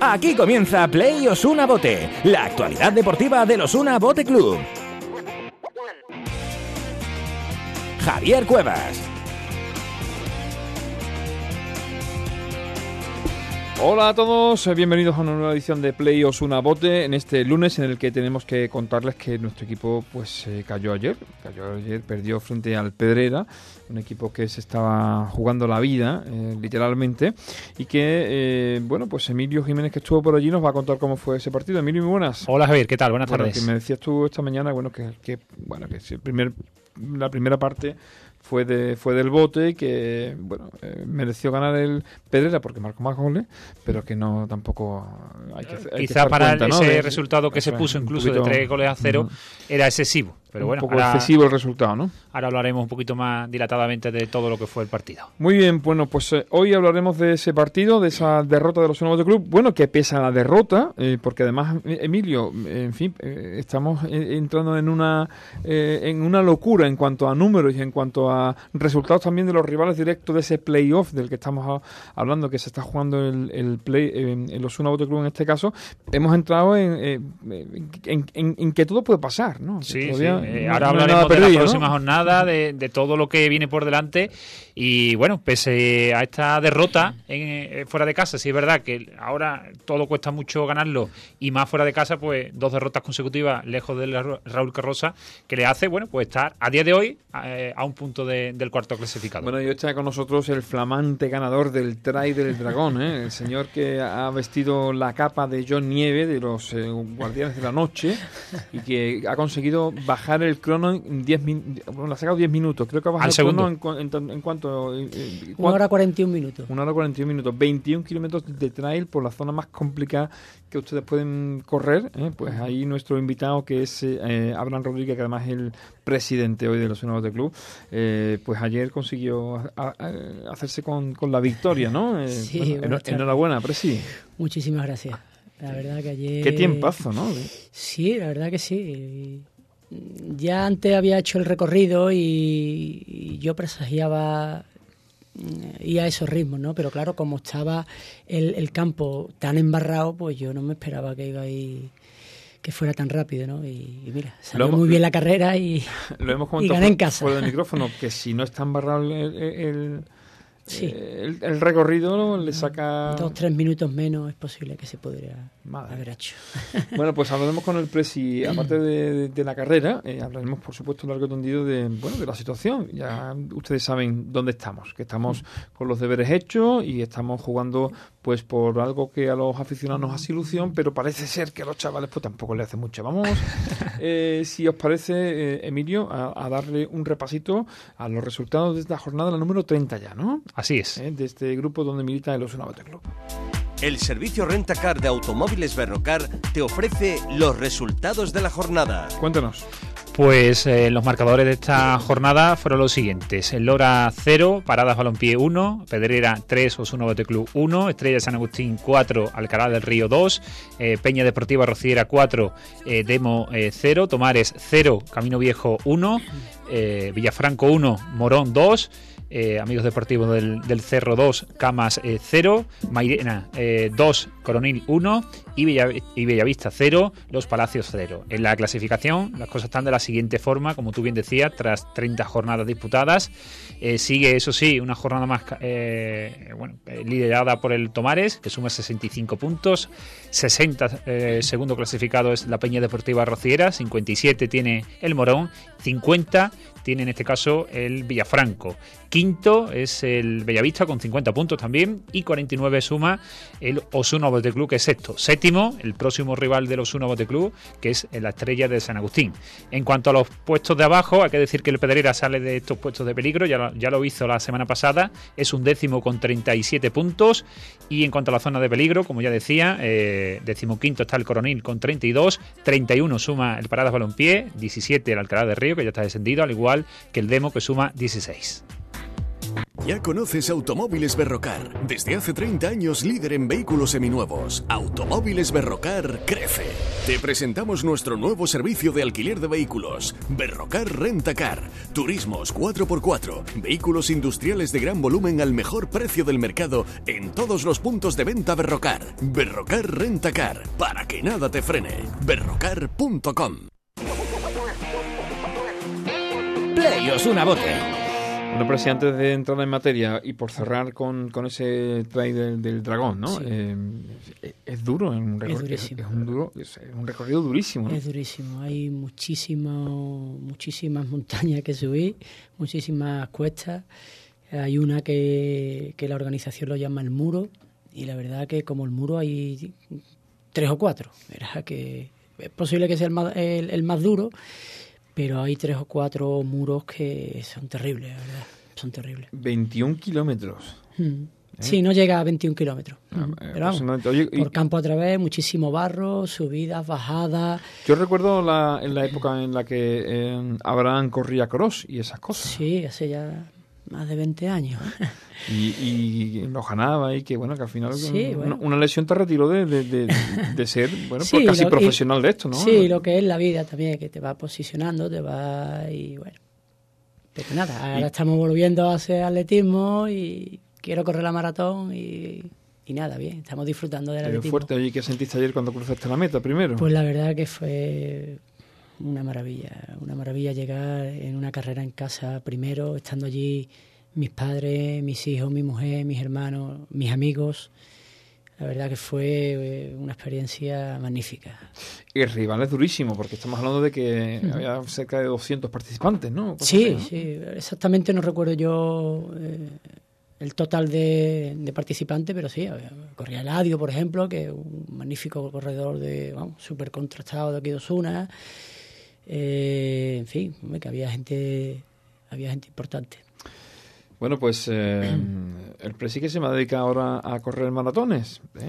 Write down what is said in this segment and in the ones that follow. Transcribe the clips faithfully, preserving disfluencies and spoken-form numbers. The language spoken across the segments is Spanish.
Aquí comienza Play Osuna Bote, la actualidad deportiva del Osuna Bote Club. Javier Cuevas. Hola a todos, bienvenidos a una nueva edición de Play Osuna Bote en este lunes en el que tenemos que contarles que nuestro equipo pues eh, cayó ayer, cayó ayer, perdió frente al Pedrera, un equipo que se estaba jugando la vida, eh, literalmente, y que, eh, bueno, pues Emilio Jiménez, que estuvo por allí, nos va a contar cómo fue ese partido. Emilio, muy buenas. Hola Javier, ¿qué tal? Buenas bueno, tardes. Que me decías tú esta mañana, bueno, que, que bueno, que el primer, la primera parte fue de fue del Bote y que bueno eh, mereció ganar el Pedrera porque marcó más goles, pero que no tampoco hay que hay quizá que para cuenta, ¿no? ese de, resultado que se puso incluso poquito, de tres goles a cero uh-huh. era excesivo, pero un bueno, poco ahora, excesivo el resultado, ¿no? Ahora hablaremos un poquito más dilatadamente de todo lo que fue el partido. Muy bien, bueno, pues eh, hoy hablaremos de ese partido, de esa derrota de los Osuna Bote Club. Bueno, que pese a la derrota, eh, porque además Emilio, en fin, eh, estamos eh, entrando en una eh, en una locura en cuanto a números y en cuanto a a resultados también de los rivales directos de ese playoff del que estamos a, hablando, que se está jugando el, el play en el Osuna Bote Club en este caso. Hemos entrado en, en, en, en, en que todo puede pasar, ¿no? Sí, sí. Eh, ahora no hablaremos perdido, de la próxima, ¿no?, jornada, de, de todo lo que viene por delante. Y bueno, pese a esta derrota en, fuera de casa, sí es verdad que ahora todo cuesta mucho ganarlo y más fuera de casa, pues dos derrotas consecutivas lejos del Raúl Carroza, que le hace, bueno, pues estar a día de hoy eh, a un punto de, del cuarto clasificado. Bueno, y hoy está con nosotros el flamante ganador del Try del Dragón, ¿eh? El señor que ha vestido la capa de John Nieve de los eh, Guardianes de la Noche y que ha conseguido bajar el crono en diez minutos, bueno, ha sacado diez minutos, creo que ha bajado el crono en, en, en cuanto una hora cuarenta y un minutos. Una hora cuarenta y un minutos. veintiún kilómetros de trail por la zona más complicada que ustedes pueden correr. ¿eh? Pues ahí nuestro invitado, que es eh, Abraham Rodríguez, que además es el presidente hoy de los Osuna Bote Club, eh, pues ayer consiguió a, a, hacerse con, con la victoria, ¿no? Eh, sí, bueno, bueno, en, enhorabuena, Presi. Muchísimas gracias. La verdad que ayer... Qué tiempazo, ¿no? Sí, la verdad que sí. Ya antes había hecho el recorrido y, y yo presagiaba ir a esos ritmos, ¿no? Pero claro, como estaba el, el campo tan embarrado, pues yo no me esperaba que iba a ir, que fuera tan rápido, ¿no? Y, y mira, salió hemos, muy bien la carrera y, lo hemos y gané en casa. Por el micrófono, que si no está embarrado el... el, el... Sí. El, el recorrido, ¿no?, le saca... Dos, tres minutos menos es posible que se podría Madre. haber hecho. Bueno, pues hablaremos con el Presi, aparte de, de, de la carrera, eh, hablaremos, por supuesto, largo y tendido de, bueno, de la situación. Ya ustedes saben dónde estamos, que estamos con los deberes hechos y estamos jugando pues por algo que a los aficionados nos hace ilusión, pero parece ser que a los chavales pues tampoco le hace mucho. Vamos, eh, si os parece, eh, Emilio, a, a darle un repasito a los resultados de esta jornada, la número treinta ya, ¿no? Así es. ¿Eh? De este grupo donde milita el Osuna Bote Club. El servicio Rentacar de automóviles Berrocar te ofrece los resultados de la jornada. Cuéntanos. Pues eh, los marcadores de esta jornada fueron los siguientes: el Lora cero, Paradas Balompié uno, Pedrera tres, Osuna Bote Club uno, Estrella San Agustín cuatro, Alcalá del Río dos, eh, Peña Deportiva Rociera cuatro, eh, Demo eh, cero, Tomares cero, Camino Viejo uno, eh, Villafranco uno, Morón dos, Eh, Amigos Deportivos del, del Cerro dos, Camas eh, cero, Mairena eh, dos, Coronil uno y, Bella, y Bellavista cero, Los Palacios cero. En la clasificación las cosas están de la siguiente forma, como tú bien decías, tras treinta jornadas disputadas. Eh, sigue, eso sí, una jornada más eh, bueno, eh, liderada por el Tomares, que suma sesenta y cinco puntos, sesenta eh, segundo clasificado es la Peña Deportiva Rociera, cincuenta y siete tiene el Morón, cincuenta tiene en este caso el Villafranco. Quinto es el Bellavista con cincuenta puntos también y cuarenta y nueve suma el Osuna Bote Club, que es sexto. Séptimo, el próximo rival del Osuna Bote Club, que es la Estrella de San Agustín. En cuanto a los puestos de abajo, hay que decir que el Pedrera sale de estos puestos de peligro, ya lo, ya lo hizo la semana pasada, es un décimo con treinta y siete puntos. Y en cuanto a la zona de peligro, como ya decía, eh, decimoquinto está el Coronil con treinta y dos, treinta y uno suma el Paradas Balompié, diecisiete el Alcalá del Río, que ya está descendido, al igual que el Demo, que suma dieciséis. Ya conoces Automóviles Berrocar. Desde hace treinta años líder en vehículos seminuevos. Automóviles Berrocar crece. Te presentamos nuestro nuevo servicio de alquiler de vehículos. Berrocar Rentacar. Turismos cuatro por cuatro. Vehículos industriales de gran volumen al mejor precio del mercado en todos los puntos de venta Berrocar. Berrocar Rentacar. Para que nada te frene. berrocar punto com. Play Osuna Bote. Bueno, pero si antes de entrar en materia y por cerrar con, con ese try del, del dragón, ¿no? Sí. Eh, es, es duro, es un, recor- Es es, durísimo. es un duro, es un recorrido durísimo, ¿no? Es durísimo, hay muchísimo, muchísimas montañas que subir, muchísimas cuestas. Hay una que, que la organización lo llama el muro, y la verdad que como el muro hay tres o cuatro. Verá que es posible que sea el más, el, el más duro, pero hay tres o cuatro muros que son terribles, la verdad, son terribles. veintiún kilómetros. Mm. Sí, no llega a veintiún kilómetros. Ah, Mm. eh, Pero vamos, aproximadamente. Oye, y- por campo a través, muchísimo barro, subidas, bajadas. Yo recuerdo la, en la época en la que eh, Abraham corría cross y esas cosas. Sí, hace ya más de veinte años. Y, y lo ganaba y que, bueno, que al final Sí, una, bueno. una lesión te retiró de, de, de, de ser, bueno, Sí, pues casi lo- y- profesional de esto, ¿no? Sí, lo que es la vida también, que te va posicionando, te va y bueno. Pero nada, ahora Y- estamos volviendo a hacer atletismo y quiero correr la maratón y, y nada, bien, estamos disfrutando del Pero atletismo. fuerte. Oye, ¿qué sentiste ayer cuando cruzaste la meta primero? Pues la verdad que fue una maravilla, una maravilla llegar en una carrera en casa primero, estando allí mis padres, mis hijos, mi mujer, mis hermanos, mis amigos. La verdad que fue eh, una experiencia magnífica. Y el rival es durísimo, porque estamos hablando de que había cerca de doscientos participantes, ¿no? Cosas Sí, así, ¿no? sí, exactamente no recuerdo yo eh, el total de, de participantes, pero sí, había- corría Eladio, por ejemplo, que es un magnífico corredor de, vamos, súper contrastado de aquí de Osuna. Eh, en fin, hombre, que había gente, había gente importante. Bueno, pues eh, el Presi que se me dedica ahora a correr maratones. ¿eh?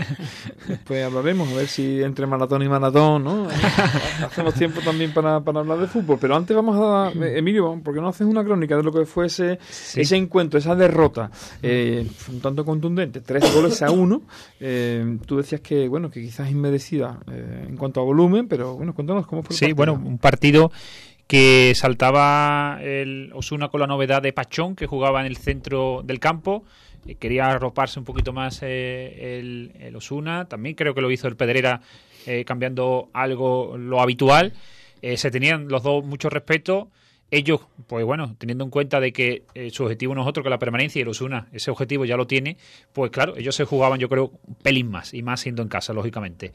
Después hablaremos, a ver si entre maratón y maratón, ¿no? Hacemos tiempo también para, para hablar de fútbol. Pero antes vamos a... eh, Emilio, ¿por qué no haces una crónica de lo que fue ese, Sí. ese encuentro, esa derrota? Eh, un tanto contundente, tres goles a uno. Eh, tú decías que, bueno, que quizás inmerecida eh, en cuanto a volumen, pero bueno, cuéntanos cómo fue el Sí, partido. bueno, un partido que saltaba el Osuna con la novedad de Pachón, que jugaba en el centro del campo. Eh, quería arroparse un poquito más eh, el, el Osuna. También creo que lo hizo el Pedrera eh, cambiando algo lo habitual. Eh, se tenían los dos mucho respeto. Ellos, pues bueno, teniendo en cuenta de que eh, su objetivo no es otro que la permanencia y el Osuna ese objetivo ya lo tiene, pues claro, ellos se jugaban yo creo un pelín más, y más siendo en casa, lógicamente.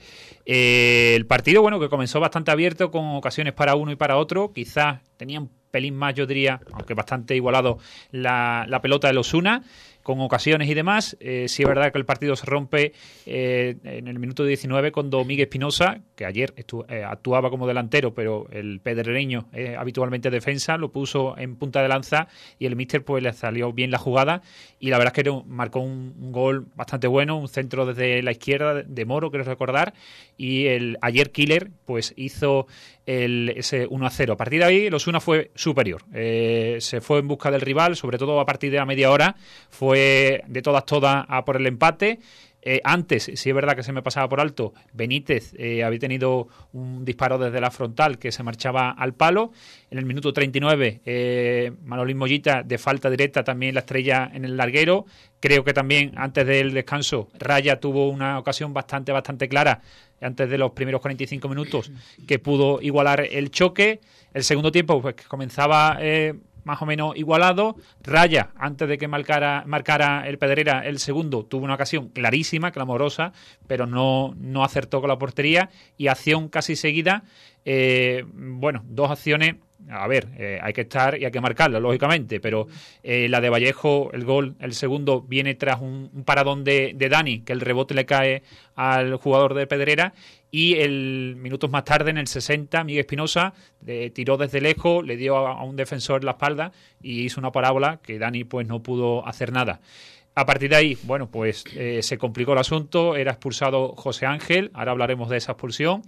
Eh, el partido, bueno, que comenzó bastante abierto con ocasiones para uno y para otro, quizás tenían un pelín más, yo diría, aunque bastante igualado, la, la pelota del Osuna, con ocasiones y demás. Eh, sí es verdad que el partido se rompe eh, en el minuto diecinueve con Domínguez Espinosa, que ayer estu- eh, actuaba como delantero, pero el pedrereño eh, habitualmente defensa, lo puso en punta de lanza y el míster pues le salió bien la jugada y la verdad es que era un- marcó un, un gol bastante bueno, un centro desde la izquierda de Moro, quiero recordar, y el ayer Killer pues hizo el, ese uno a cero. A partir de ahí el Osuna fue superior, eh, se fue en busca del rival, sobre todo a partir de la media hora, fue de todas todas a por el empate. Eh, antes, sí es verdad que se me pasaba por alto, Benítez eh, había tenido un disparo desde la frontal que se marchaba al palo. En el minuto treinta y nueve, eh, Manolín Mollita de falta directa también la estrella en el larguero. Creo que también antes del descanso Raya tuvo una ocasión bastante, bastante clara antes de los primeros cuarenta y cinco minutos que pudo igualar el choque. El segundo tiempo pues que comenzaba... Eh, más o menos igualado. Raya, antes de que marcara, marcara el Pedrera el segundo, tuvo una ocasión clarísima, clamorosa, pero no, no acertó con la portería. Y acción casi seguida, eh, bueno, dos acciones, a ver, eh, hay que estar y hay que marcarla, lógicamente, pero eh, la de Vallejo, el gol, el segundo, viene tras un, un paradón de, de Dani, que el rebote le cae al jugador de Pedrera. Y el minutos más tarde, en el sesenta, Miguel Espinosa eh, tiró desde lejos, le dio a, a un defensor la espalda y hizo una parábola que Dani pues no pudo hacer nada. A partir de ahí, bueno, pues eh, se complicó el asunto, era expulsado José Ángel, ahora hablaremos de esa expulsión.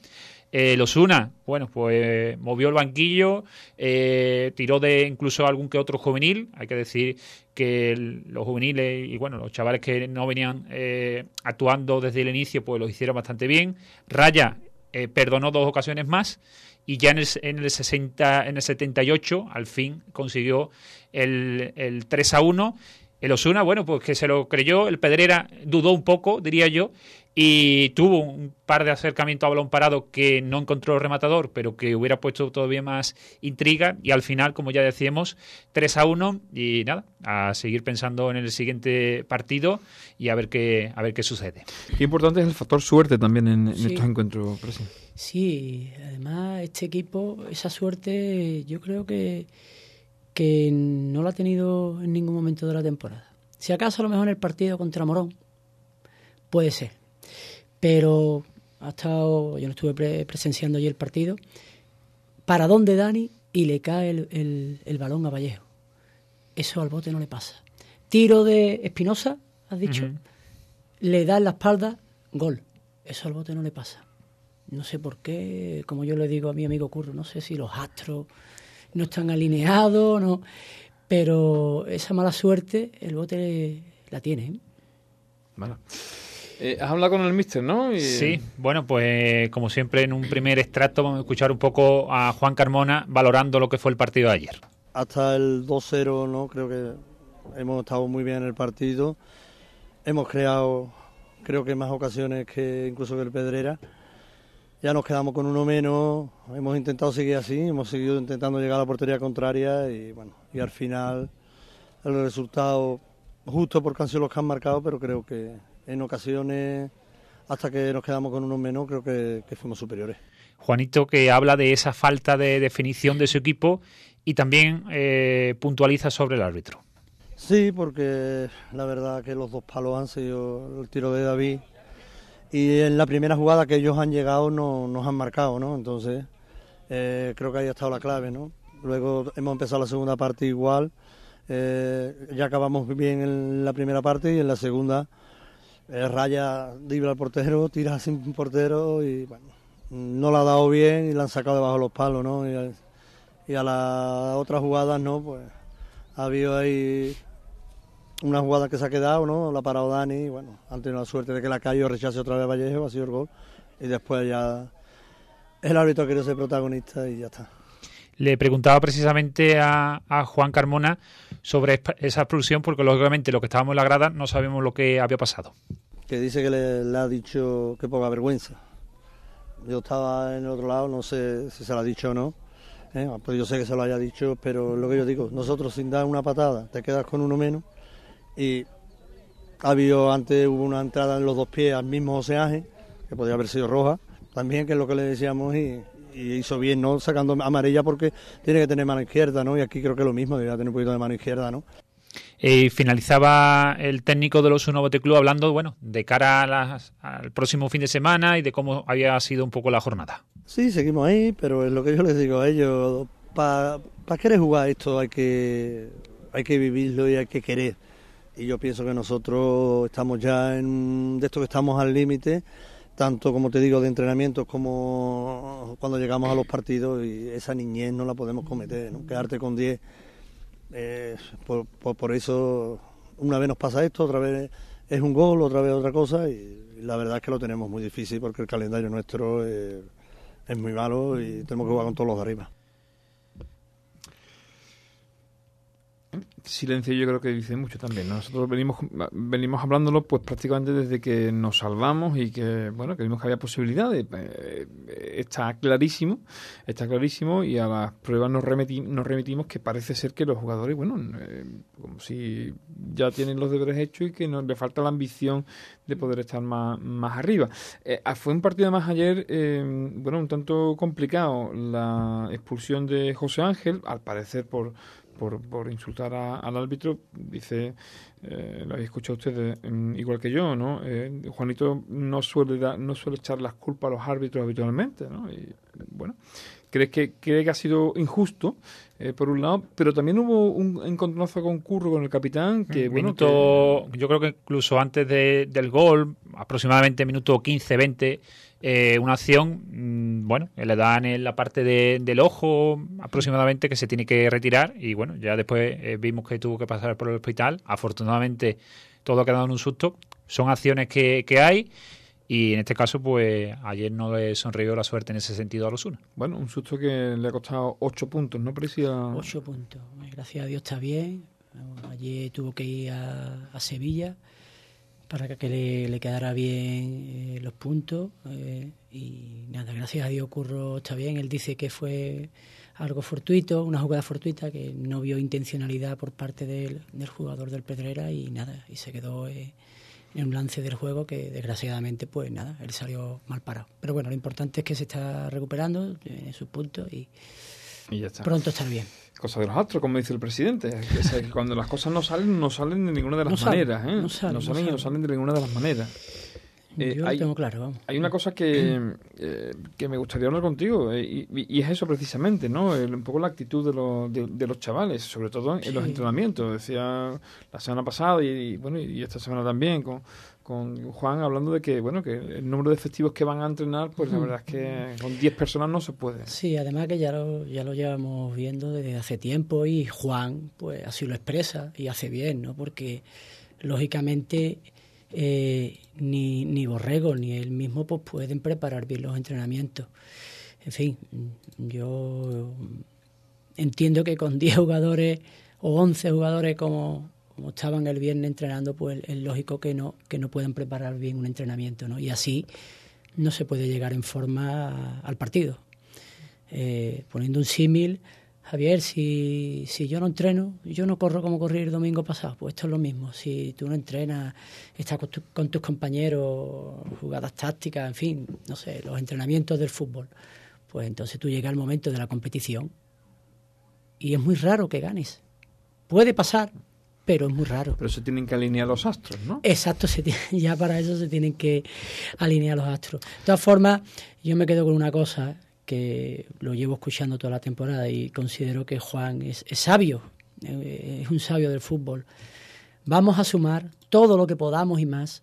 Eh, el Osuna, bueno, pues movió el banquillo, eh, tiró de incluso algún que otro juvenil. Hay que decir que el, los juveniles y bueno, los chavales que no venían eh, actuando desde el inicio, pues lo hicieron bastante bien. Raya eh, perdonó dos ocasiones más y ya en el, en el sesenta, en el setenta y ocho al fin consiguió el, el tres a uno. El Osuna, bueno, pues que se lo creyó. El Pedrera dudó un poco, diría yo, y tuvo un par de acercamientos a balón parado que no encontró el rematador, pero que hubiera puesto todavía más intriga. Y al final, como ya decíamos, tres a uno. Y nada, a seguir pensando en el siguiente partido y a ver qué, a ver qué sucede. Qué importante es el factor suerte también en, en Sí. estos encuentros, Presi. Sí, además este equipo, esa suerte, yo creo que, que no la ha tenido en ningún momento de la temporada. Si acaso a lo mejor en el partido contra Morón, puede ser. Pero ha estado, yo no estuve pre- presenciando allí el partido, paradón de Dani y le cae el, el, el balón a Vallejo. Eso al bote no le pasa. Tiro de Espinosa, has dicho, Uh-huh. le da en la espalda, gol. Eso al bote no le pasa. No sé por qué, como yo le digo a mi amigo Curro, no sé si los astros no están alineados, no, pero esa mala suerte el bote la tiene, ¿eh? Vale. Eh, has hablado con el míster, ¿no? Y... Sí, bueno, pues como siempre en un primer extracto vamos a escuchar un poco a Juan Carmona valorando lo que fue el partido de ayer. Hasta el dos cero, ¿no? Creo que hemos estado muy bien en el partido. Hemos creado, creo que más ocasiones que incluso que el Pedrera. Ya nos quedamos con uno menos, hemos intentado seguir así, hemos seguido intentando llegar a la portería contraria y bueno, y al final el resultado justo porque han sido los que han marcado, pero creo que en ocasiones, hasta que nos quedamos con uno menos, creo que, que fuimos superiores. Juanito, que habla de esa falta de definición de su equipo y también eh, puntualiza sobre el árbitro. Sí, porque la verdad que los dos palos han sido el tiro de David y en la primera jugada que ellos han llegado no, nos han marcado, ¿no? Entonces eh, creo que ahí ha estado la clave, ¿no? Luego hemos empezado la segunda parte igual, eh, ya acabamos bien en la primera parte y en la segunda eh, Raya dribla al portero, tira sin portero y bueno, no la ha dado bien y la han sacado debajo de los palos, ¿no? Y a, y a las otras jugadas, ¿no? Pues ha habido ahí una jugada que se ha quedado, ¿no? La ha parado Dani y bueno, han tenido la suerte de que la cayó, rechace otra vez Vallejo, ha sido el gol y después ya el árbitro ha querido ser protagonista y ya está. Le preguntaba precisamente a, a Juan Carmona sobre esa expulsión porque lógicamente los que estábamos en la grada no sabemos lo que había pasado. Que dice que le, le ha dicho que poca vergüenza. Yo estaba en el otro lado, no sé si se lo ha dicho o no, ¿eh? Pues yo sé que se lo haya dicho, pero lo que yo digo, nosotros sin dar una patada te quedas con uno menos y ha habido, antes hubo una entrada en los dos pies al mismo Oseaje, que podría haber sido roja, también, que es lo que le decíamos y, y hizo bien, ¿no? Sacando amarilla porque tiene que tener mano izquierda, ¿no? Y aquí creo que lo mismo, debería tener un poquito de mano izquierda, ¿no? Eh, finalizaba el técnico de los Osuna Bote Club hablando, bueno, de cara a las, al próximo fin de semana y de cómo había sido un poco la jornada. Sí, seguimos ahí, pero es lo que yo les digo a ellos, para pa querer jugar esto hay que, hay que vivirlo y hay que querer. Y yo pienso que nosotros estamos ya en, de esto que estamos al límite, tanto como te digo de entrenamientos como cuando llegamos a los partidos, y esa niñez no la podemos cometer, ¿no? Quedarte con diez, eh, por, por, por eso una vez nos pasa esto, otra vez es un gol, otra vez otra cosa, y, y la verdad es que lo tenemos muy difícil porque el calendario nuestro eh, es muy malo y tenemos que jugar con todos los de arriba. Silencio yo creo que dice mucho también, ¿no? Nosotros venimos venimos hablándolo pues prácticamente desde que nos salvamos y que bueno, que vimos que había posibilidades. Eh, está clarísimo, está clarísimo y a las pruebas nos, remeti, nos remitimos que parece ser que los jugadores, bueno, eh, como si ya tienen los deberes hechos y que nos le falta la ambición de poder estar más, más arriba. Eh, fue un partido más ayer, eh, bueno, un tanto complicado, la expulsión de José Ángel, al parecer por Por, por insultar a, al árbitro, dice, eh, lo habéis escuchado ustedes, eh, igual que yo, ¿no? Eh, Juanito no suele da, no suele echar las culpas a los árbitros habitualmente, ¿no? Y bueno, cree que, cree que ha sido injusto, eh, por un lado, pero también hubo un encontronazo con Curro, con el capitán, que Un bueno... minuto, que... yo creo que incluso antes de, del gol, aproximadamente minuto quince veinte, eh, una acción, mmm, bueno, le dan en la parte de, del ojo aproximadamente, que se tiene que retirar, y bueno, ya después eh, vimos que tuvo que pasar por el hospital. Afortunadamente todo ha quedado en un susto. Son acciones que, que hay. Y en este caso, pues ayer no le sonrió la suerte en ese sentido a Osuna. Bueno, un susto que le ha costado ocho puntos, ¿no, Parecía? Ocho puntos. Gracias a Dios está bien. Ayer tuvo que ir a, a Sevilla para que le, le quedara bien eh, los puntos. Eh, y nada, gracias a Dios Curro está bien. Él dice que fue algo fortuito, una jugada fortuita, que no vio intencionalidad por parte del, del jugador del Pedrera y nada, y se quedó... Eh, en un lance del juego que desgraciadamente pues nada, él salió mal parado, pero bueno, lo importante es que se está recuperando en sus puntos y, y ya está. Pronto estar bien. Cosa de los astros, como dice el presidente, que, es que cuando las cosas no salen, no salen de ninguna de las no maneras, salen, ¿eh? no salen, no salen y no salen de ninguna de las maneras. Eh, Yo hay, lo tengo claro, vamos. Hay una cosa que, eh, que me gustaría hablar contigo, eh, y, y es eso precisamente, ¿no? El, un poco la actitud de los, de, de los chavales, sobre todo en, sí. en los entrenamientos. Decía la semana pasada y, y bueno y esta semana también con, con Juan hablando de que bueno que el número de efectivos que van a entrenar, pues la verdad es que con diez personas no se puede. Sí, además que ya lo, ya lo llevamos viendo desde hace tiempo y Juan pues así lo expresa y hace bien, ¿no? Porque lógicamente... Eh, ni, ni Borrego ni él mismo pues pueden preparar bien los entrenamientos. En fin, yo entiendo que con diez jugadores o once jugadores como, como estaban el viernes entrenando, pues es lógico que no, que no puedan preparar bien un entrenamiento, ¿no? Y así no se puede llegar en forma al partido. Eh, poniendo un símil, Javier, si, si yo no entreno, yo no corro como corrí el domingo pasado, pues esto es lo mismo. Si tú no entrenas, estás con, tu, con tus compañeros, jugadas tácticas, en fin, no sé, los entrenamientos del fútbol, pues entonces tú llegas al momento de la competición y es muy raro que ganes. Puede pasar, pero es muy raro. Pero se tienen que alinear los astros, ¿no? Exacto, se tiene, ya para eso se tienen que alinear los astros. De todas formas, yo me quedo con una cosa... que lo llevo escuchando toda la temporada y considero que Juan es, es sabio, es un sabio del fútbol. Vamos a sumar todo lo que podamos y más,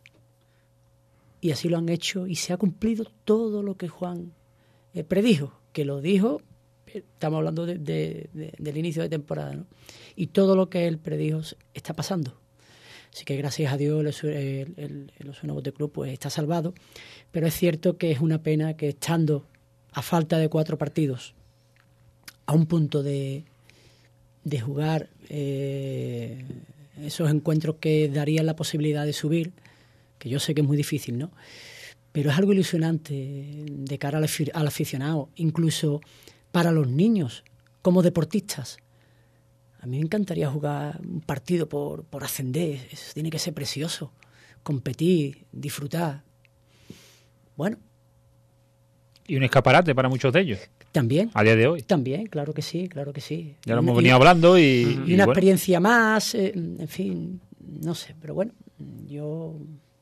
y así lo han hecho y se ha cumplido todo lo que Juan eh, predijo, que lo dijo, estamos hablando de, de, de, del inicio de temporada, ¿no? Y todo lo que él predijo está pasando. Así que gracias a Dios el, el, el, el Osuna Bote Club pues, está salvado, pero es cierto que es una pena que estando a falta de cuatro partidos, a un punto de, de jugar eh, esos encuentros que darían la posibilidad de subir, que yo sé que es muy difícil, ¿no? Pero es algo ilusionante de cara al, al aficionado, incluso para los niños, como deportistas. A mí me encantaría jugar un partido por, por ascender, eso tiene que ser precioso, competir, disfrutar. Bueno, y un escaparate para muchos de ellos. También. A día de hoy. También, claro que sí, claro que sí. Ya lo hemos venido hablando y... Y una y bueno. experiencia más, eh, en fin, no sé, pero bueno, yo...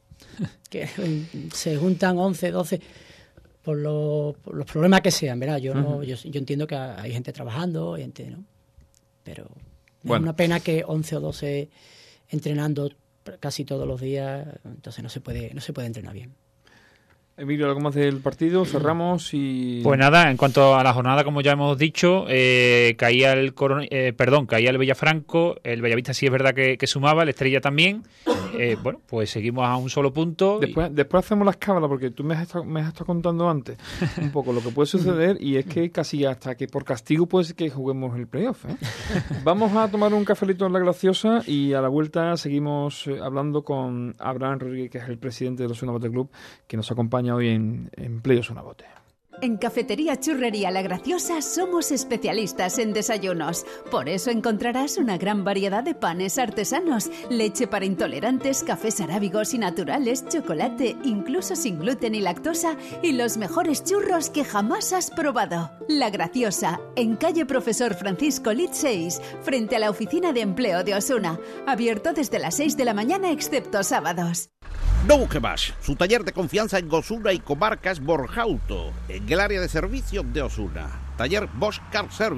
que se juntan once, doce, por, lo, por los problemas que sean, ¿verdad? Yo, no, uh-huh. yo, yo entiendo que hay gente trabajando, hay gente, ¿no? Pero bueno. Es una pena que once o doce entrenando casi todos los días, entonces no se puede, no se puede entrenar bien. Emilio, algo más del partido, cerramos y... Pues nada, en cuanto a la jornada, como ya hemos dicho, eh, caía el Coron... eh, perdón, caía el Villafranco, el Bellavista sí es verdad que, que sumaba, el Estrella también. Eh, bueno, pues seguimos a un solo punto. Después, y... después hacemos la escábala, porque tú me has, estado, me has estado contando antes un poco lo que puede suceder, y es que casi hasta que por castigo puede ser que juguemos el playoff, ¿eh? Vamos a tomar un cafelito en La Graciosa y a la vuelta seguimos hablando con Abraham Rodríguez, que es el presidente del Osuna Bote Club, que nos acompaña hoy en, en Play Osuna Bote. En Cafetería Churrería La Graciosa somos especialistas en desayunos. Por eso encontrarás una gran variedad de panes artesanos, leche para intolerantes, cafés arábigos y naturales, chocolate, incluso sin gluten y lactosa, y los mejores churros que jamás has probado. La Graciosa, en calle Profesor Francisco Lit seis, frente a la Oficina de Empleo de Osuna. Abierto desde las seis de la mañana, excepto sábados. No busque más. Su taller de confianza en Osuna y comarcas Borjauto, en el área de servicio de Osuna. Taller Bosch Car Service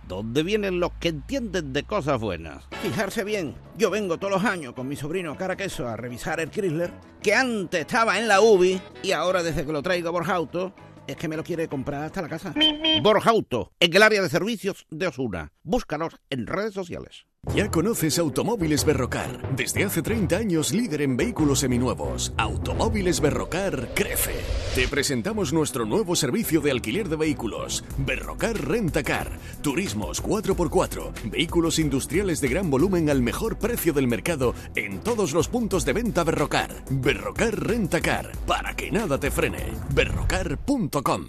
¿Dónde vienen los que entienden de cosas buenas? Fijarse bien, yo vengo todos los años con mi sobrino Caraqueso a revisar el Chrysler, que antes estaba en la U B I y ahora desde que lo traigo a Borja Auto, es que me lo quiere comprar hasta la casa. Borja Auto, en el área de servicios de Osuna. Búscanos en redes sociales. Ya conoces Automóviles Berrocar. Desde hace treinta años líder en vehículos seminuevos. Automóviles Berrocar crece. Te presentamos nuestro nuevo servicio de alquiler de vehículos. Berrocar Rentacar. Turismos cuatro por cuatro. Vehículos industriales de gran volumen al mejor precio del mercado en todos los puntos de venta Berrocar. Berrocar Rentacar. Para que nada te frene. berrocar punto com.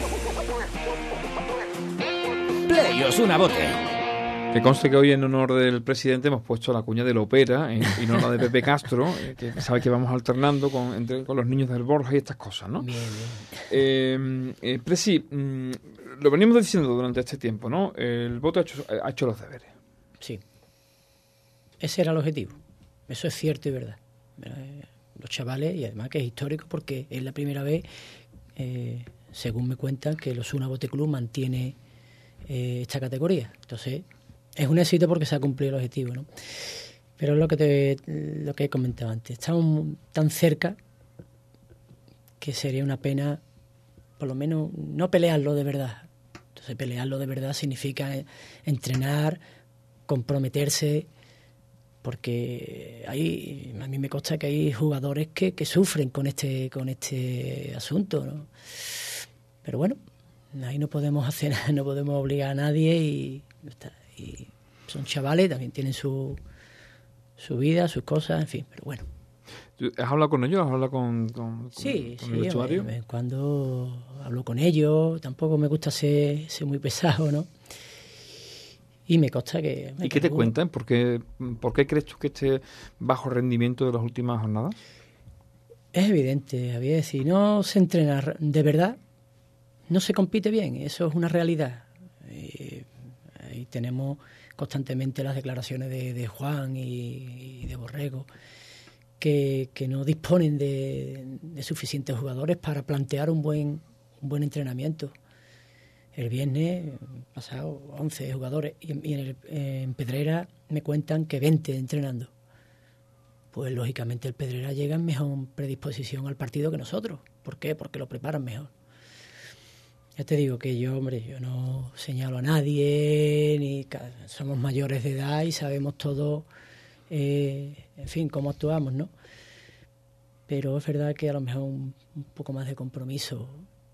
Play Osuna Bote. Que conste que hoy en honor del presidente hemos puesto la cuña de la ópera eh, y no la de Pepe Castro, eh, que sabe que vamos alternando con, entre, con los niños del Borja y estas cosas, ¿no? Bien, bien. Eh, eh, Presi, mmm, lo venimos diciendo durante este tiempo, ¿no? El voto ha hecho, ha hecho los deberes. Sí. Ese era el objetivo. Eso es cierto y verdad. Eh, los chavales, y además que es histórico porque es la primera vez, eh, según me cuentan, que el Osuna Bote Club mantiene eh, esta categoría. Entonces, es un éxito porque se ha cumplido el objetivo, ¿no? Pero es lo que te lo que he comentado antes. Estamos tan cerca que sería una pena, por lo menos, no pelearlo de verdad. Entonces, pelearlo de verdad significa entrenar, comprometerse, porque hay, a mí me consta que hay jugadores que, que sufren con este con este asunto, ¿no? Pero bueno, ahí no podemos hacer nada, no podemos obligar a nadie y está. Y son chavales, también tienen su su vida, sus cosas, en fin, pero bueno. ¿Has hablado con ellos? ¿Has hablado con, con, sí, con sí, el vestuario? De vez en cuando hablo con ellos, tampoco me gusta ser, ser muy pesado, ¿no? Y me consta que... ¿Y qué te cuentan? ¿Por qué, ¿Por qué crees tú que este bajo rendimiento de las últimas jornadas? Es evidente, Javier, si no se entrena de verdad, no se compite bien, eso es una realidad. Eh, ahí tenemos constantemente las declaraciones de, de Juan y, y de Borrego, que, que no disponen de, de suficientes jugadores para plantear un buen, un buen entrenamiento. El viernes pasado once jugadores y, y en, el, en Pedrera me cuentan que veinte entrenando. Pues lógicamente el Pedrera llega en mejor predisposición al partido que nosotros. ¿Por qué? Porque lo preparan mejor. Ya te digo que yo, hombre, yo no señalo a nadie, ni somos mayores de edad y sabemos todo, eh, en fin, cómo actuamos, ¿no? Pero es verdad que a lo mejor un, un poco más de compromiso,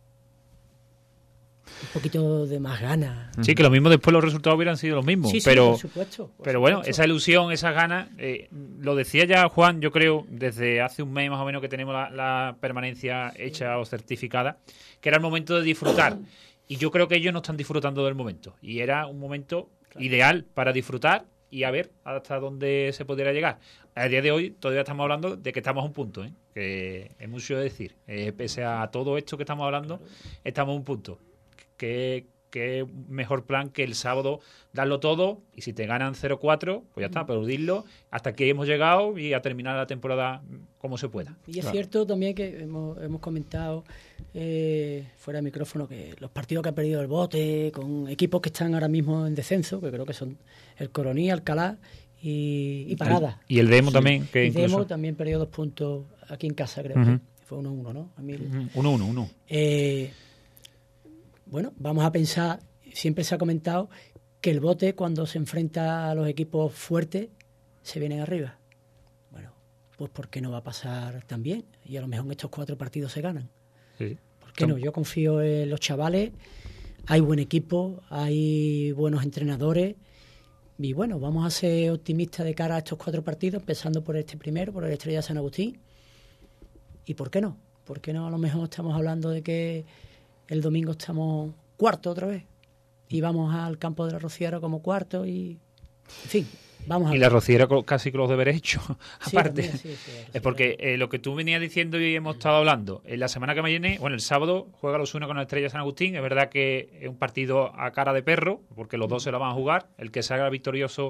un poquito de más ganas. Sí, que lo mismo después los resultados hubieran sido los mismos. Sí, sí, pero, por supuesto. Por pero supuesto. bueno, esa ilusión, esas ganas, eh, lo decía ya Juan, yo creo, desde hace un mes más o menos que tenemos la, la permanencia hecha o certificada, que era el momento de disfrutar. Y yo creo que ellos no están disfrutando del momento. Y era un momento claro. ideal para disfrutar y a ver hasta dónde se pudiera llegar. A día de hoy todavía estamos hablando de que estamos a un punto, ¿eh? Que es mucho decir. Eh, pese a todo esto que estamos hablando, claro. estamos a un punto. Qué, qué mejor plan que el sábado darlo todo y si te ganan cero cuatro, pues ya está, aplaudirlo hasta que hemos llegado y a terminar la temporada como se pueda. Y es claro. cierto también que hemos, hemos comentado eh, fuera de micrófono que los partidos que ha perdido el Bote con equipos que están ahora mismo en descenso, que creo que son el Coroní, Alcalá y, y Parada. Y el Demo sí. también. Que y incluso... Demo también perdió dos puntos aquí en casa, creo uh-huh. que fue uno uno, ¿no? uno uno, uno. Eh, Bueno, vamos a pensar, siempre se ha comentado que el Bote cuando se enfrenta a los equipos fuertes se vienen arriba. Bueno, pues ¿por qué no va a pasar también? Y a lo mejor en estos cuatro partidos se ganan. Sí. ¿Por qué no? Yo confío en los chavales, hay buen equipo, hay buenos entrenadores y bueno, vamos a ser optimistas de cara a estos cuatro partidos, empezando por este primero, por el Estrella San Agustín. ¿Y por qué no? ¿Por qué no a lo mejor estamos hablando de que el domingo estamos cuarto otra vez y vamos al campo de la Rociera como cuarto y, en fin, vamos a y la Rociera casi que los deberes hechos, sí, aparte. También, sí, sí, es porque eh, lo que tú venías diciendo y hemos estado hablando, en la semana que me viene, bueno, el sábado juega los Osuna con la Estrella San Agustín, es verdad que es un partido a cara de perro, porque los dos se la van a jugar, el que salga victorioso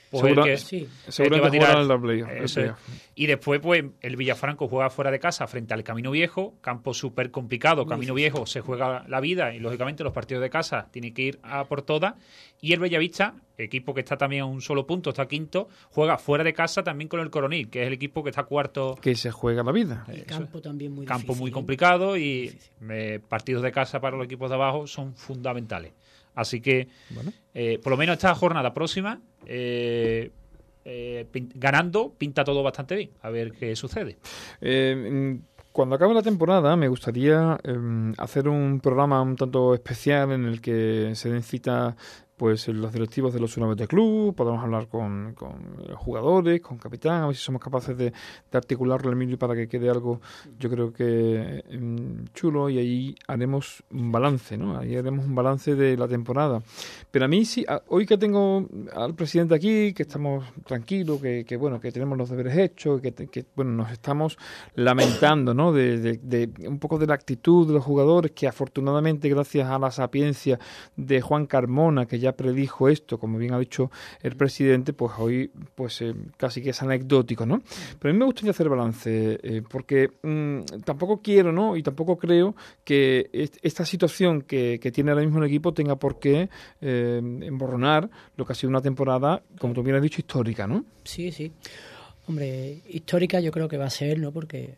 pues Segura, el que, sí. el que va a tirar la play, eso es. Y después pues el Villafranco juega fuera de casa frente al Camino Viejo, campo súper complicado. Camino Viejo se juega la vida y lógicamente los partidos de casa tienen que ir a por todas. Y el Bellavista, equipo que está también a un solo punto, está quinto, juega fuera de casa también con el Coronil, que es el equipo que está cuarto. Que se juega la vida. El campo también muy campo difícil, muy ¿eh? complicado y eh, partidos de casa para los equipos de abajo son fundamentales. Así que, bueno. eh, por lo menos esta jornada próxima, eh, eh, pin- ganando, pinta todo bastante bien. A ver qué sucede. Eh, cuando acabe la temporada me gustaría eh, hacer un programa un tanto especial en el que se den cita pues los directivos de los Osuna Bote Club, podemos hablar con, con jugadores, con capitán, a ver si somos capaces de, de articularlo, Emilio, para que quede algo, yo creo que um, chulo, y ahí haremos un balance, ¿no? Ahí haremos un balance de la temporada. Pero a mí sí, a, hoy que tengo al presidente aquí, que estamos tranquilos, que, que bueno, que tenemos los deberes hechos, que, que bueno, nos estamos lamentando, ¿no? De, de, de un poco de la actitud de los jugadores, que afortunadamente, gracias a la sapiencia de Juan Carmona, que ya predijo esto, como bien ha dicho el presidente, pues hoy pues eh, casi que es anecdótico, ¿no? Pero a mí me gustaría hacer balance, eh, porque mmm, tampoco quiero, ¿no? Y tampoco creo que est- esta situación que, que tiene ahora mismo el equipo tenga por qué eh, emborronar lo que ha sido una temporada, como tú bien has dicho, histórica, ¿no? Sí, sí. Hombre, histórica yo creo que va a ser, ¿no? Porque,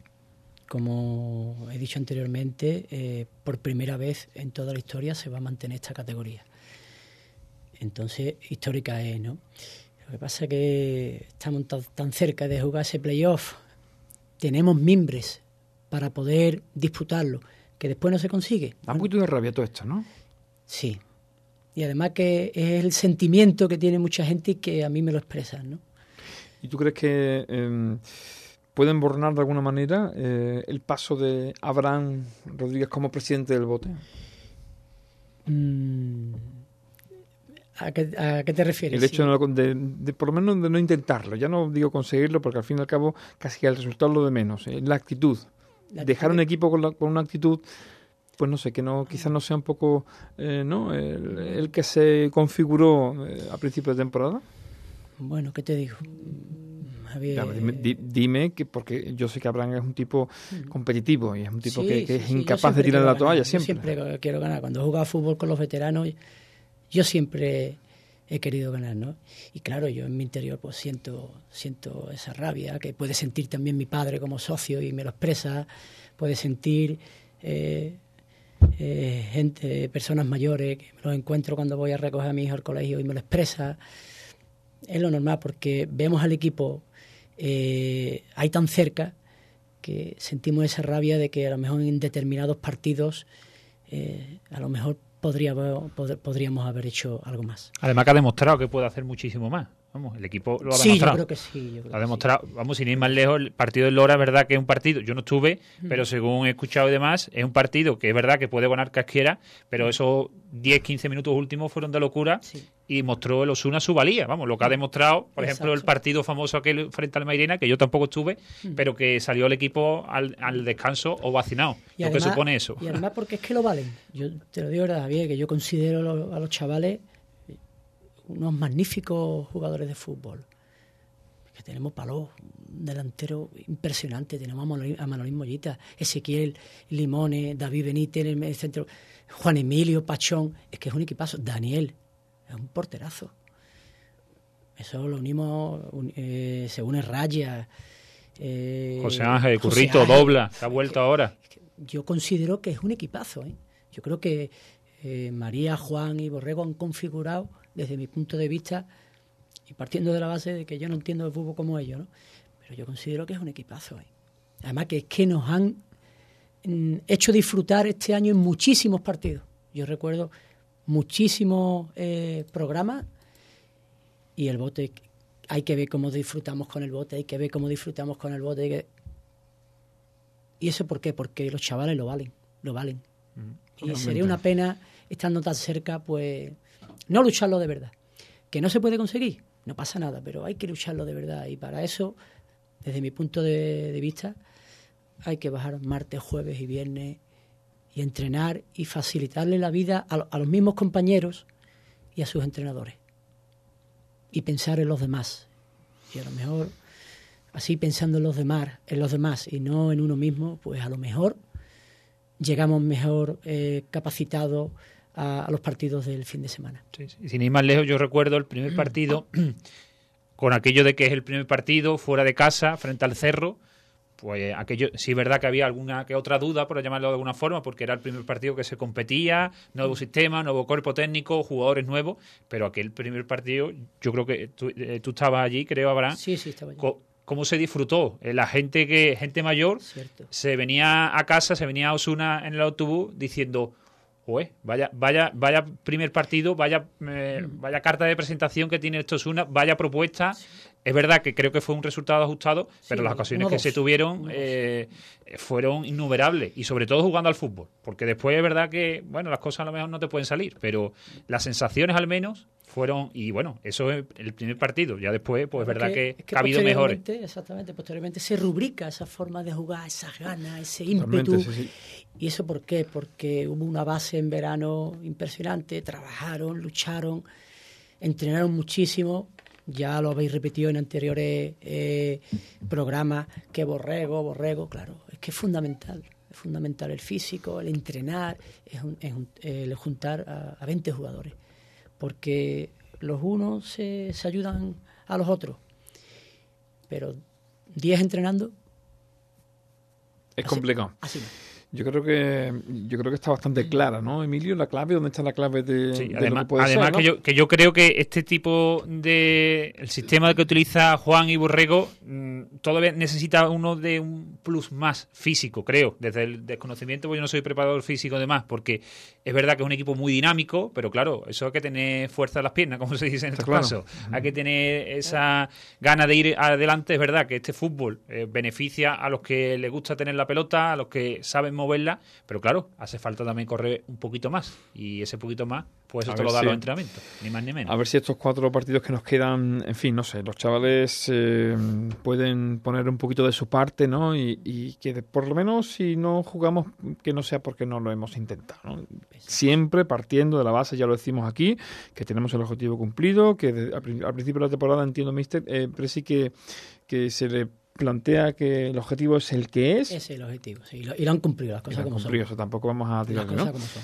como he dicho anteriormente, eh, por primera vez en toda la historia se va a mantener esta categoría. Entonces, histórica es, ¿no? Lo que pasa es que estamos tan, tan cerca de jugar ese playoff, tenemos mimbres para poder disputarlo, que después no se consigue. Da un poquito de rabia todo esto, ¿no? Sí. Y además que es el sentimiento que tiene mucha gente y que a mí me lo expresan, ¿no? ¿Y tú crees que eh, pueden borrar de alguna manera eh, el paso de Abraham Rodríguez como presidente del Bote? Mm. ¿A qué, ¿A qué te refieres? El hecho sí. de, de, de, por lo menos, de no intentarlo. Ya no digo conseguirlo, porque al fin y al cabo casi que el resultado es lo de menos. ¿eh? La actitud. La Dejar actitud. un equipo con, la, con una actitud, pues no sé, que no quizás no sea un poco eh, ¿no? el, el que se configuró eh, a principio de temporada. Bueno, ¿qué te digo? Javier... Claro, dime, di, dime que, porque yo sé que Abraham es un tipo competitivo y es un tipo sí, que, que sí, es sí. incapaz de tirar la toalla siempre. Yo siempre quiero ganar. Cuando he jugado fútbol con los veteranos, yo siempre he querido ganar, ¿no? Y claro, yo en mi interior pues siento siento esa rabia que puede sentir también mi padre como socio y me lo expresa, puede sentir eh, eh, gente, personas mayores que me los encuentro cuando voy a recoger a mi hijo al colegio y me lo expresa. Es lo normal porque vemos al equipo eh, ahí tan cerca que sentimos esa rabia de que a lo mejor en determinados partidos eh, a lo mejor Podría, pod, podríamos haber hecho algo más. Además que ha demostrado que puede hacer muchísimo más. Vamos, el equipo lo ha sí, demostrado. Yo creo que sí, yo creo lo ha demostrado. Sí. Vamos, sin ir más lejos, el partido del Lora es verdad que es un partido, yo no estuve, mm. pero según he escuchado y demás, es un partido que es verdad que puede ganar casquiera, pero esos diez quince minutos últimos fueron de locura sí. y mostró el Osuna su valía. Vamos, lo que ha demostrado, por Exacto. ejemplo, el partido famoso aquel frente al Mairena, que yo tampoco estuve, mm. pero que salió el equipo al, al descanso ovacionado. Lo además, que supone eso. Y además porque es que lo valen. Yo te lo digo verdad, Javier, que yo considero lo, a los chavales unos magníficos jugadores de fútbol. Que tenemos palos, un delantero impresionante, tenemos a Manolín, a Manolín Mollita, Ezequiel Limones, David Benítez en el centro, Juan Emilio Pachón, es que es un equipazo, Daniel, es un porterazo. Eso lo unimos, eh, se une Raya, eh, José Ángel, Currito, José Ángel, Dobla, se ha vuelto que, ahora. Yo considero que es un equipazo, ¿eh? Yo creo que eh, María, Juan y Borrego han configurado, desde mi punto de vista, y partiendo de la base de que yo no entiendo de fútbol como ellos, ¿no? Pero yo considero que es un equipazo. ¿eh? Además que es que nos han mm, hecho disfrutar este año en muchísimos partidos. Yo recuerdo muchísimos eh, programas y el Bote, hay que ver cómo disfrutamos con el Bote, hay que ver cómo disfrutamos con el Bote. Que... ¿Y eso por qué? Porque los chavales lo valen, lo valen. Mm, y sería una pena, estando tan cerca, pues no lucharlo de verdad. ¿Que no se puede conseguir? No pasa nada, pero hay que lucharlo de verdad. Y para eso, desde mi punto de, de vista, hay que bajar martes, jueves y viernes y entrenar y facilitarle la vida a, a los mismos compañeros y a sus entrenadores. y pensar en los demás. Y a lo mejor, así pensando en los demás, en los demás y no en uno mismo, pues a lo mejor llegamos mejor eh, capacitados a, a los partidos del fin de semana. Sí, sí. Sin ir más lejos, yo recuerdo el primer partido, con aquello de que es el primer partido fuera de casa, frente al Cerro, pues aquello, sí es verdad que había alguna que otra duda, por llamarlo de alguna forma, porque era el primer partido que se competía, nuevo sistema, nuevo cuerpo técnico, jugadores nuevos, pero aquel primer partido, yo creo que tú, eh, tú estabas allí, creo, Abraham. Sí, sí, estaba allí. Co- ¿Cómo se disfrutó? Eh, la gente que gente mayor Cierto. se venía a casa, se venía a Osuna en el autobús diciendo, Joder, vaya, vaya, vaya primer partido, vaya, eh, vaya carta de presentación que tiene esto Osuna, vaya propuesta. Sí. Es verdad que creo que fue un resultado ajustado, sí, pero las ocasiones que dos, se tuvieron eh, fueron innumerables y sobre todo jugando al fútbol, porque después es verdad que, bueno, las cosas a lo mejor no te pueden salir, pero las sensaciones al menos fueron, y bueno, eso es el primer partido, ya después pues es verdad que, que, es que ha habido mejores. Exactamente, posteriormente se rubrica esa forma de jugar, esas ganas, ese ímpetu. Sí, sí. ¿Y eso por qué? Porque hubo una base en verano impresionante, trabajaron, lucharon, entrenaron muchísimo. Ya lo habéis repetido en anteriores eh, programas, que Borrego, Borrego, claro, es que es fundamental, es fundamental el físico, el entrenar, es, un, es un, el juntar a, a veinte jugadores, porque los unos se, se ayudan a los otros, pero diez entrenando... Es así, complicado. Así no. Yo creo que yo creo que está bastante clara, ¿no, Emilio? La clave, ¿dónde está la clave de, sí, de además, lo que puede además ser, ¿no? que yo que yo creo que este tipo de el sistema que utiliza Juan y Borrego mmm, todavía necesita uno de un plus más físico, creo, desde el desconocimiento, porque yo no soy preparador físico además, porque es verdad que es un equipo muy dinámico, pero claro, eso hay que tener fuerza en las piernas, como se dice en estos claro. casos. Uh-huh. Hay que tener esa gana de ir adelante. Es verdad que este fútbol eh, beneficia a los que les gusta tener la pelota, a los que saben moverla, pero claro, hace falta también correr un poquito más, y ese poquito más, pues eso te lo da si, los entrenamientos, ni más ni menos. A ver si estos cuatro partidos que nos quedan, en fin, no sé, los chavales eh, pueden poner un poquito de su parte, ¿no? Y, y que por lo menos si no jugamos, que no sea porque no lo hemos intentado, ¿no? Siempre partiendo de la base, ya lo decimos aquí, que tenemos el objetivo cumplido, que de, al principio de la temporada, entiendo, mister, eh, pero sí que, que se le plantea que el objetivo es el que es. Ese es el objetivo, sí, y lo, y lo han cumplido las cosas como cumplido, son. Eso tampoco vamos a tirar, las cosas ¿no? como son.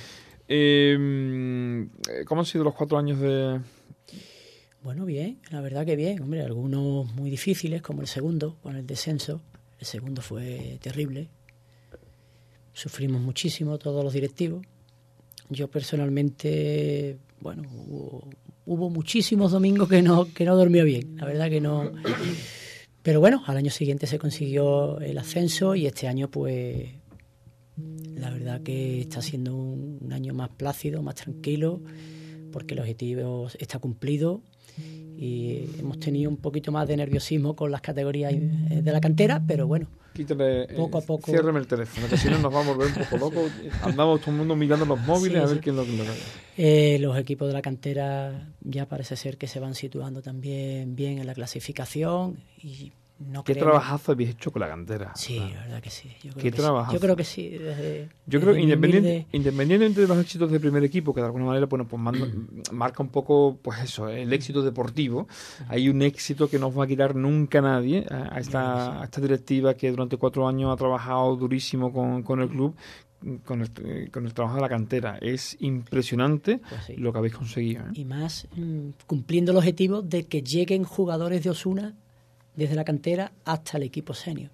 Eh, ¿Cómo han sido los cuatro años de...? Bueno, bien, la verdad que bien. Hombre, algunos muy difíciles, como el segundo, con el descenso. El segundo fue terrible. Sufrimos muchísimo todos los directivos. Yo personalmente, bueno, hubo, hubo muchísimos domingos que no, que no dormía bien. La verdad que no... Pero bueno, al año siguiente se consiguió el ascenso y este año, pues, la verdad que está siendo un, un año más plácido, más tranquilo, porque el objetivo está cumplido y hemos tenido un poquito más de nerviosismo con las categorías de la cantera, pero bueno, Quítale, poco eh, a poco... Ciérreme el teléfono, que si no nos vamos a volver un poco locos. Andamos todo el mundo mirando los móviles, sí, a ver sí. quién lo que lo eh, Los equipos de la cantera ya parece ser que se van situando también bien en la clasificación y no ¿Qué creemos... trabajazo habéis hecho con la cantera? Sí, la verdad que sí. Yo creo ¿Qué que trabajazo? Sí. Yo creo que sí. Desde, Yo creo que independiente, humilde... independientemente de los éxitos del primer equipo, que de alguna manera bueno, pues manda, marca un poco pues eso, el éxito deportivo, hay un éxito que no va a quitar nunca nadie a, a, esta, a esta directiva que durante cuatro años ha trabajado durísimo con, con el club, con el, con el trabajo de la cantera. Es impresionante pues sí. lo que habéis conseguido, ¿eh? Y más mmm, cumpliendo el objetivo de que lleguen jugadores de Osuna desde la cantera hasta el equipo senior.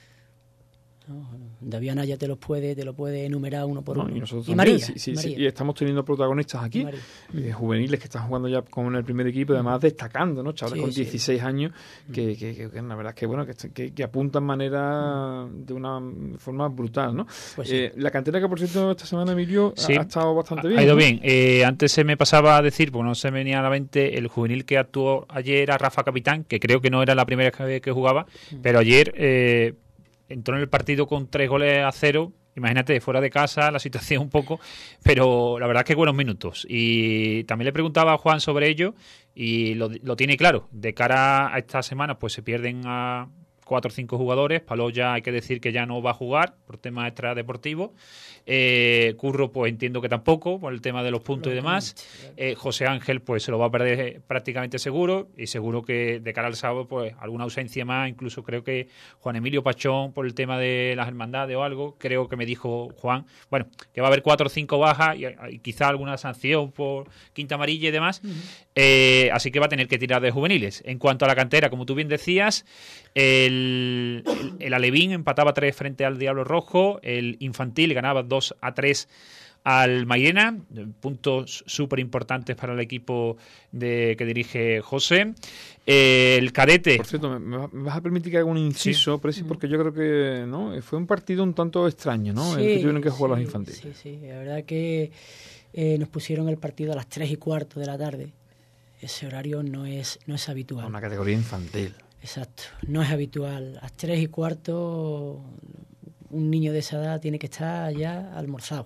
No, David Anaya te los puede, te lo puede enumerar uno por no, uno. Y, nosotros y también, María, sí, sí, María. Sí, y estamos teniendo protagonistas aquí, eh, juveniles que están jugando ya con el primer equipo, y además destacando, ¿no? Chavales sí, con dieciséis sí. años que, que, que, que la verdad es que bueno que, que, que apuntan manera de una forma brutal, ¿no? Pues eh, sí. La cantera que por cierto esta semana, Emilio, sí. ha estado bastante bien. Ha ido ¿no? bien. Eh, antes se me pasaba a decir, porque no se me venía a la mente, el juvenil que actuó ayer era Rafa Capitán, que creo que no era la primera vez que jugaba, mm. pero ayer eh, entró en el partido con tres goles a cero. Imagínate, fuera de casa, la situación un poco, pero la verdad es que buenos minutos. Y también le preguntaba a Juan sobre ello y lo, lo tiene claro. De cara a esta semana, pues se pierden a, cuatro o cinco jugadores. Paló ya hay que decir que ya no va a jugar por temas extradeportivos. Eh, Curro, pues entiendo que tampoco, por el tema de los puntos y demás. Eh, José Ángel, pues se lo va a perder prácticamente seguro, y seguro que de cara al sábado, pues alguna ausencia más. Incluso creo que Juan Emilio Pachón, por el tema de las hermandades o algo, creo que me dijo Juan, bueno, que va a haber cuatro o cinco bajas y, y quizá alguna sanción por quinta amarilla y demás. Uh-huh. Eh, así que va a tener que tirar de juveniles. En cuanto a la cantera, como tú bien decías, el, el, el Alevín empataba tres frente al Diablo Rojo, el infantil ganaba dos a tres al Mairena, puntos súper importantes para el equipo de que dirige José. Eh, el cadete... Por cierto, ¿me, me vas a permitir que haga un inciso, sí. Presi? Porque yo creo que no fue un partido un tanto extraño, ¿no? Sí, el que tuvieron que jugar sí, los infantiles. Sí, sí, la verdad que eh, nos pusieron el partido a las tres y cuarto de la tarde. Ese horario no es, no es habitual. Una categoría infantil. Exacto, no es habitual. A las tres y cuarto un niño de esa edad tiene que estar ya almorzado.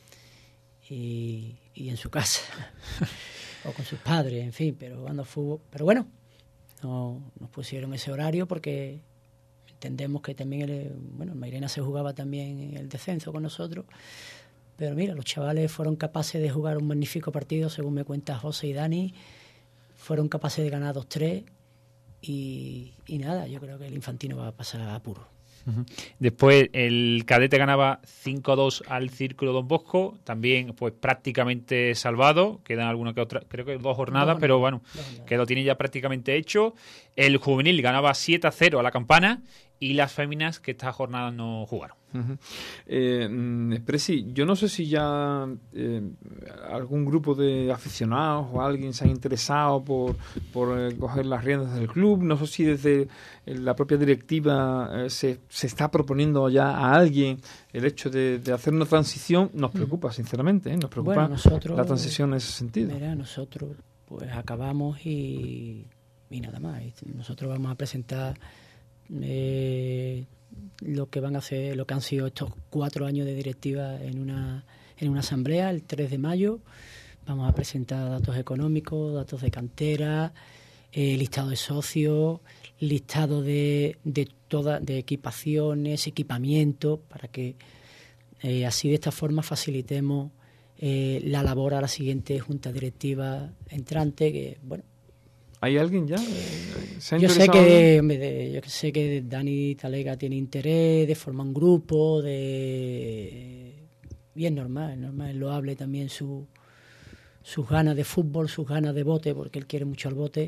Y, y en su casa o con sus padres, en fin, pero jugando fútbol. Pero bueno, no, nos pusieron ese horario porque entendemos que también el, bueno, el Mairena se jugaba también en el descenso con nosotros, pero mira, los chavales fueron capaces de jugar un magnífico partido, según me cuentan José y Dani, fueron capaces de ganar dos tres y, y nada, yo creo que el infantino va a pasar a apuro. Uh-huh. Después el cadete ganaba cinco a dos al Círculo Don Bosco, también pues prácticamente salvado, quedan alguna que otra, creo que dos jornadas, no, pero bueno, no, que lo tiene ya prácticamente hecho. El juvenil ganaba siete a cero a la Campana y las féminas que esta jornada no jugaron. Uh-huh. Eh, Presi, yo no sé si ya eh, algún grupo de aficionados o alguien se ha interesado por, por eh, coger las riendas del club. No sé si desde la propia directiva eh, se, se está proponiendo ya a alguien el hecho de, de hacer una transición. Nos preocupa, sinceramente, ¿eh? Nos preocupa bueno, nosotros, la transición en ese sentido. Mira, nosotros pues acabamos y, y nada más. Nosotros vamos a presentar Eh, lo que van a hacer, lo que han sido estos cuatro años de directiva en una en una asamblea el tres de mayo. Vamos a presentar datos económicos, datos de cantera, eh, listado de socios, listado de de toda de equipaciones, equipamiento, para que eh, así de esta forma facilitemos eh, la labor a la siguiente junta directiva entrante, que bueno. ¿Hay alguien ya? ¿Se ha yo sé que de, yo sé que Dani Talega tiene interés de formar un grupo, de y es normal, es normal, es loable también su sus ganas de fútbol, sus ganas de bote, porque él quiere mucho al bote.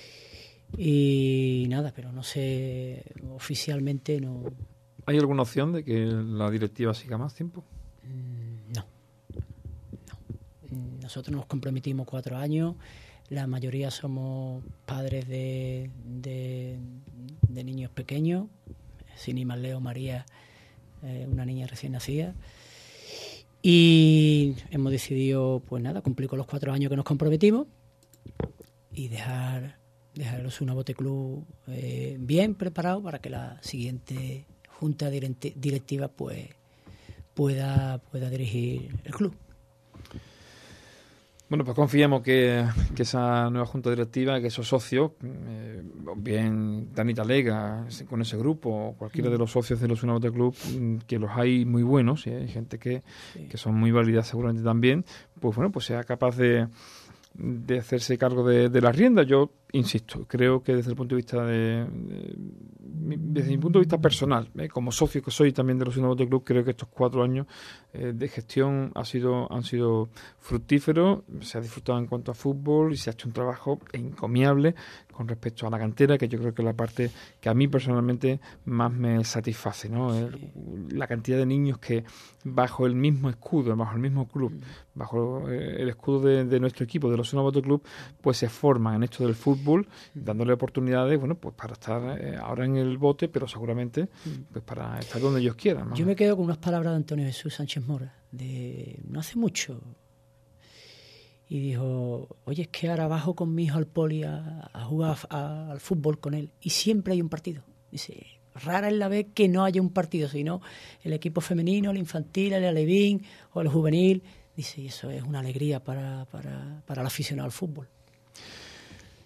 Y nada, pero no sé, oficialmente no. ¿Hay alguna opción de que la directiva siga más tiempo? No. no. Nosotros nos comprometimos cuatro años. La mayoría somos padres de, de, de niños pequeños, sin ir más lejos, María, eh, una niña recién nacida. Y hemos decidido, pues nada, cumplir con los cuatro años que nos comprometimos y dejar, dejar el Osuna Bote Club eh, bien preparado para que la siguiente junta directiva pues pueda, pueda dirigir el club. Bueno, pues confiamos que, que esa nueva junta directiva, que esos socios, eh, bien Dani Talega con ese grupo, o cualquiera de los socios de los Osuna Bote Club, que los hay muy buenos, ¿sí? Hay gente que, sí. que son muy válidas seguramente también, pues bueno, pues sea capaz de, de hacerse cargo de, de las riendas. Yo insisto, creo que desde el punto de vista de, de desde mi punto de vista personal, ¿eh? como socio que soy también de los Osuna Bote Club, creo que estos cuatro años eh, de gestión ha sido, han sido fructíferos, se ha disfrutado en cuanto a fútbol y se ha hecho un trabajo encomiable con respecto a la cantera, que yo creo que es la parte que a mí personalmente más me satisface, ¿no? El, la cantidad de niños que bajo el mismo escudo, bajo el mismo club, bajo eh, el escudo de, de nuestro equipo, de los Osuna Bote Club, pues se forman en esto del fútbol, dándole oportunidades, bueno, pues para estar eh, ahora en el bote, pero seguramente pues para estar donde ellos quieran, ¿no? Yo me quedo con unas palabras de Antonio Jesús Sánchez Mora, de no hace mucho, y dijo, oye, es que ahora bajo con mi hijo al poli a, a jugar a, a, al fútbol con él, y siempre hay un partido. Dice, rara es la vez que no haya un partido, sino el equipo femenino, el infantil, el alevín o el juvenil. Dice, y eso es una alegría para, para, para el aficionado al fútbol.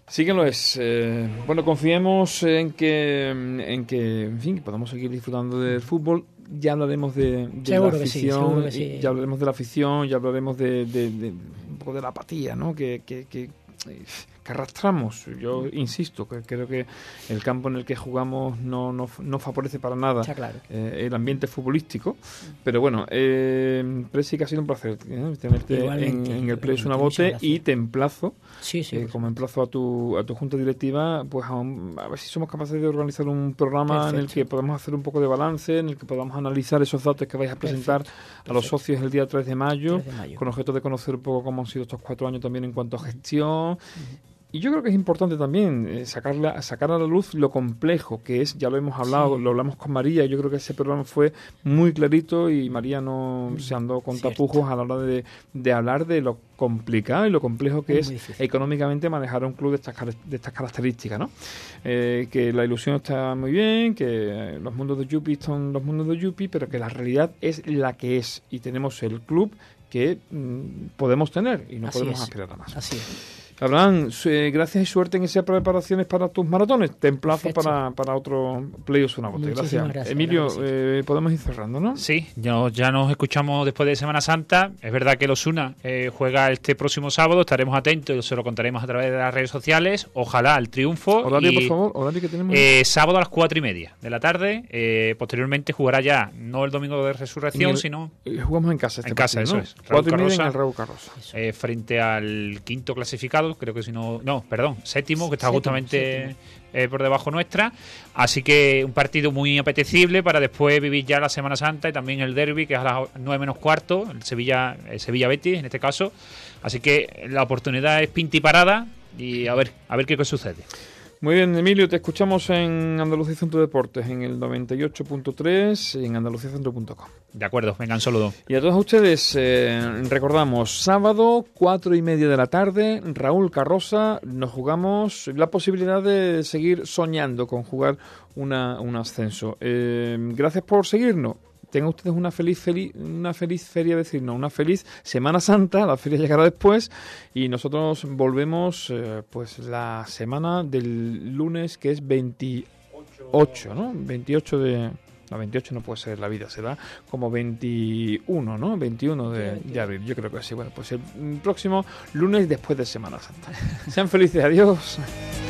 Sí que lo es. Eh, bueno, confiemos en que, en que, en fin, que podamos seguir disfrutando del fútbol. Ya hablaremos de, de la afición, sí, sí. ya hablaremos de la afición, ya hablaremos de, de, de un poco de la apatía, ¿no? Que, que, que, que arrastramos. Yo insisto, que creo que el campo en el que jugamos no, no, no favorece para nada claro. eh, el ambiente futbolístico. Pero bueno, eh, Presi, que ha sido un placer ¿eh? tenerte en, en el Play Es Una Bote, y te emplazo, sí, sí, eh, como emplazo a tu, a tu junta directiva, pues a, un, a ver si somos capaces de organizar un programa Perfecto. en el que podamos hacer un poco de balance, en el que podamos analizar esos datos que vais a presentar Perfecto. a los Perfecto. socios el día tres de mayo, tres de mayo, con objeto de conocer un poco cómo han sido estos cuatro años también en cuanto a gestión. Uh-huh. Y yo creo que es importante también eh, sacarla, sacar a la luz lo complejo que es, ya lo hemos hablado, sí. lo hablamos con María, yo creo que ese programa fue muy clarito y María no mm, se andó con cierto. tapujos a la hora de, de hablar de lo complicado y lo complejo que es, es económicamente manejar un club de estas, de estas características, ¿no? Eh, que la ilusión está muy bien, que los mundos de Yupi son los mundos de Yupi, pero que la realidad es la que es y tenemos el club que mmm, podemos tener y no Así podemos es. aspirar a más. Así es. Abraham, eh, gracias y suerte en esas preparaciones para tus maratones. Te emplazo para, para otro Play Es Una Bote. Gracias. gracias. Emilio, eh, podemos ir cerrando, ¿no? Sí, ya, ya nos escuchamos después de Semana Santa. Es verdad que el Osuna eh, juega este próximo sábado. Estaremos atentos y se lo contaremos a través de las redes sociales. Ojalá el triunfo. Horario, y, por favor. Horario que tenemos. Eh, sábado a las cuatro y media de la tarde. Eh, posteriormente jugará ya, no el domingo de Resurrección, el, sino... Eh, jugamos en casa. Este en casa, partido, eso ¿no? es. Cuatro y media en el Raúl Carroza. Eh, frente al quinto clasificado. Creo que si no, no, perdón, séptimo, que está séptimo, justamente eh, por debajo nuestra. Así que un partido muy apetecible para después vivir ya la Semana Santa y también el derbi, que es a las nueve menos cuarto, el Sevilla, el Sevilla Betis en este caso. Así que la oportunidad es pinta y parada y a ver, a ver qué, qué sucede. Muy bien, Emilio, te escuchamos en Andalucía Centro Deportes, en el noventa y ocho punto tres y en andalucía centro punto com. De acuerdo, vengan, saludos. Y a todos ustedes, eh, recordamos, sábado, cuatro y media de la tarde, Raúl Carroza, nos jugamos la posibilidad de seguir soñando con jugar una, un ascenso. Eh, gracias por seguirnos. Tengan ustedes una feliz, feliz, una feliz feria, decir, no, una feliz Semana Santa. La feria llegará después y nosotros volvemos eh, pues la semana del lunes, que es veintiocho, ¿no? veintiocho de... No, veintiocho no puede ser la vida, será como veintiuno, ¿no? veintiuno de, de abril, yo creo que sí. Bueno, pues el próximo lunes después de Semana Santa. Sean felices, adiós.